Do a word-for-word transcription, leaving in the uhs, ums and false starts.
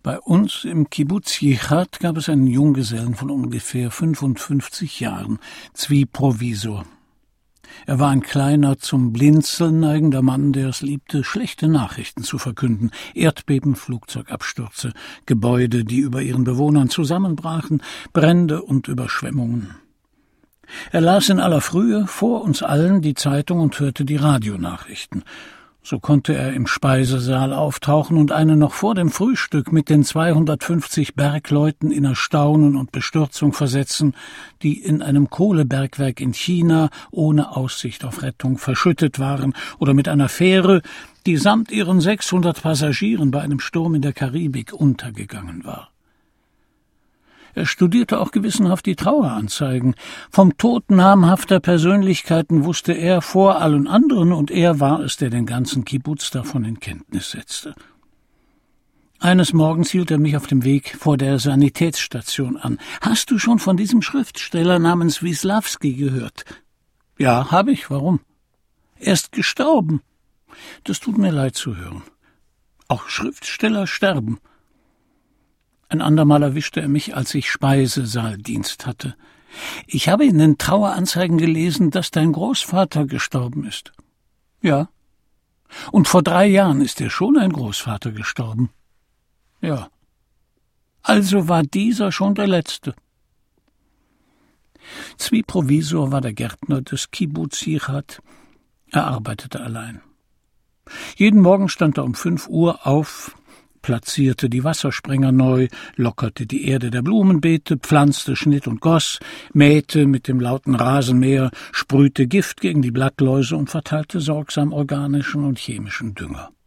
Bei uns im Kibbuz Yichad gab es einen Junggesellen von ungefähr fünfundfünfzig Jahren, Zvi Provisor. Er war ein kleiner, zum Blinzeln neigender Mann, der es liebte, schlechte Nachrichten zu verkünden. Erdbeben, Flugzeugabstürze, Gebäude, die über ihren Bewohnern zusammenbrachen, Brände und Überschwemmungen. Er las in aller Frühe vor uns allen die Zeitung und hörte die Radionachrichten. So konnte er im Speisesaal auftauchen und einen noch vor dem Frühstück mit den zweihundertfünfzig Bergleuten in Erstaunen und Bestürzung versetzen, die in einem Kohlebergwerk in China ohne Aussicht auf Rettung verschüttet waren, oder mit einer Fähre, die samt ihren sechshundert Passagieren bei einem Sturm in der Karibik untergegangen war. Er studierte auch gewissenhaft die Traueranzeigen. Vom Tod namhafter Persönlichkeiten wusste er vor allen anderen, und er war es, der den ganzen Kibbuz davon in Kenntnis setzte. Eines Morgens hielt er mich auf dem Weg vor der Sanitätsstation an. »Hast du schon von diesem Schriftsteller namens Wisławski gehört?« »Ja, habe ich. Warum?« »Er ist gestorben.« »Das tut mir leid zu hören. Auch Schriftsteller sterben.« Ein andermal erwischte er mich, als ich Speisesaaldienst hatte. »Ich habe in den Traueranzeigen gelesen, dass dein Großvater gestorben ist.« »Ja.« »Und vor drei Jahren ist dir schon ein Großvater gestorben.« »Ja.« »Also war dieser schon der Letzte.« Zvi Provisor war der Gärtner des Kibbuz Yichad. Er arbeitete allein. Jeden Morgen stand er um fünf Uhr auf, platzierte die Wassersprenger neu, lockerte die Erde der Blumenbeete, pflanzte, schnitt und goss, mähte mit dem lauten Rasenmäher, sprühte Gift gegen die Blattläuse und verteilte sorgsam organischen und chemischen Dünger.